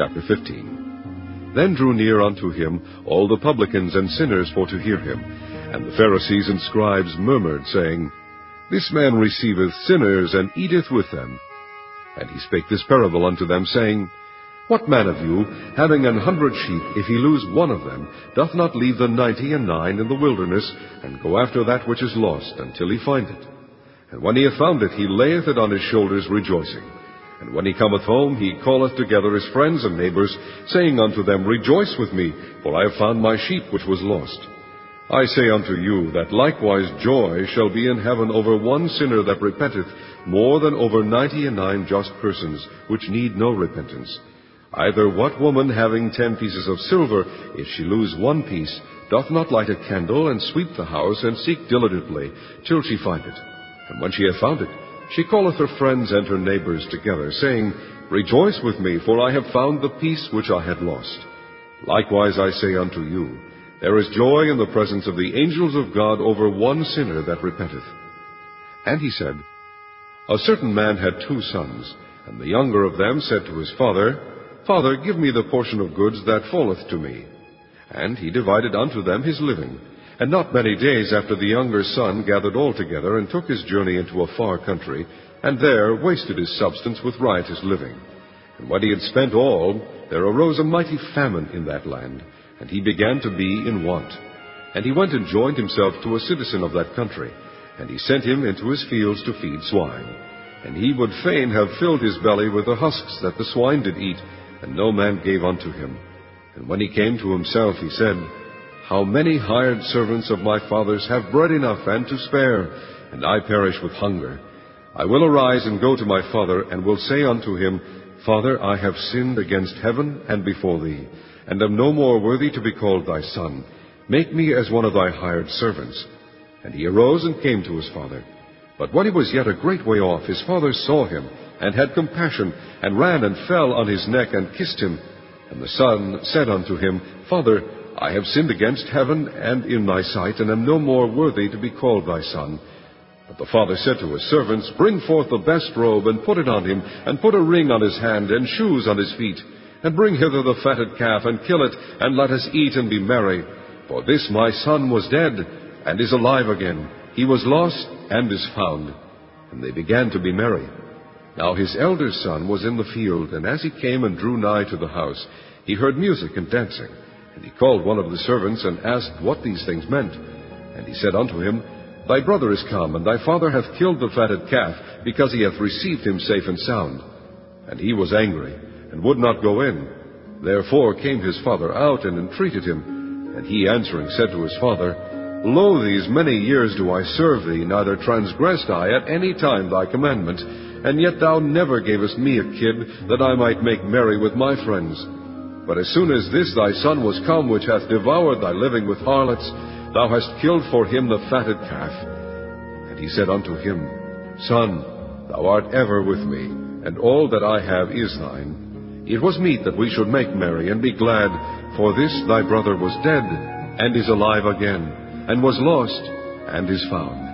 Chapter 15. Then drew near unto him all the publicans and sinners for to hear him. And the Pharisees and scribes murmured, saying, This man receiveth sinners, and eateth with them. And he spake this parable unto them, saying, What man of you, having 100 sheep, if he lose one of them, doth not leave the 99 in the wilderness, and go after that which is lost, until he find it? And when he hath found it, he layeth it on his shoulders, rejoicing. And when he cometh home, he calleth together his friends and neighbors, saying unto them, Rejoice with me, for I have found my sheep which was lost. I say unto you, that likewise joy shall be in heaven over one sinner that repenteth, more than over 99 just persons, which need no repentance. Either what woman, having 10 pieces of silver, if she lose one piece, doth not light a candle, and sweep the house, and seek diligently, till she find it? And when she hath found it, she calleth her friends and her neighbors together, saying, Rejoice with me, for I have found the piece which I had lost. Likewise I say unto you, there is joy in the presence of the angels of God over one sinner that repenteth. And he said, A certain man had 2 sons, and the younger of them said to his father, Father, give me the portion of goods that falleth to me. And he divided unto them his living. And not many days after, the younger son gathered all together, and took his journey into a far country, and there wasted his substance with riotous living. And when he had spent all, there arose a mighty famine in that land, and he began to be in want. And he went and joined himself to a citizen of that country, and he sent him into his fields to feed swine. And he would fain have filled his belly with the husks that the swine did eat, and no man gave unto him. And when he came to himself, he said, How many hired servants of my father's have bread enough and to spare, and I perish with hunger? I will arise and go to my father, and will say unto him, Father, I have sinned against heaven and before thee, and am no more worthy to be called thy son. Make me as one of thy hired servants. And he arose and came to his father. But when he was yet a great way off, his father saw him, and had compassion, and ran and fell on his neck, and kissed him. And the son said unto him, Father, I have sinned against heaven and in thy sight, and am no more worthy to be called thy son. But the father said to his servants, Bring forth the best robe, and put it on him, and put a ring on his hand, and shoes on his feet. And bring hither the fatted calf, and kill it, and let us eat and be merry. For this my son was dead, and is alive again. He was lost, and is found. And they began to be merry. Now his elder son was in the field, and as he came and drew nigh to the house, he heard music and dancing. And he called one of the servants, and asked what these things meant. And he said unto him, Thy brother is come, and thy father hath killed the fatted calf, because he hath received him safe and sound. And he was angry, and would not go in. Therefore came his father out, and entreated him. And he answering said to his father, Lo, these many years do I serve thee, neither transgressed I at any time thy commandment, and yet thou never gavest me a kid, that I might make merry with my friends. But as soon as this thy son was come, which hath devoured thy living with harlots, thou hast killed for him the fatted calf. And he said unto him, Son, thou art ever with me, and all that I have is thine. It was meet that we should make merry and be glad, for this thy brother was dead, and is alive again, and was lost, and is found.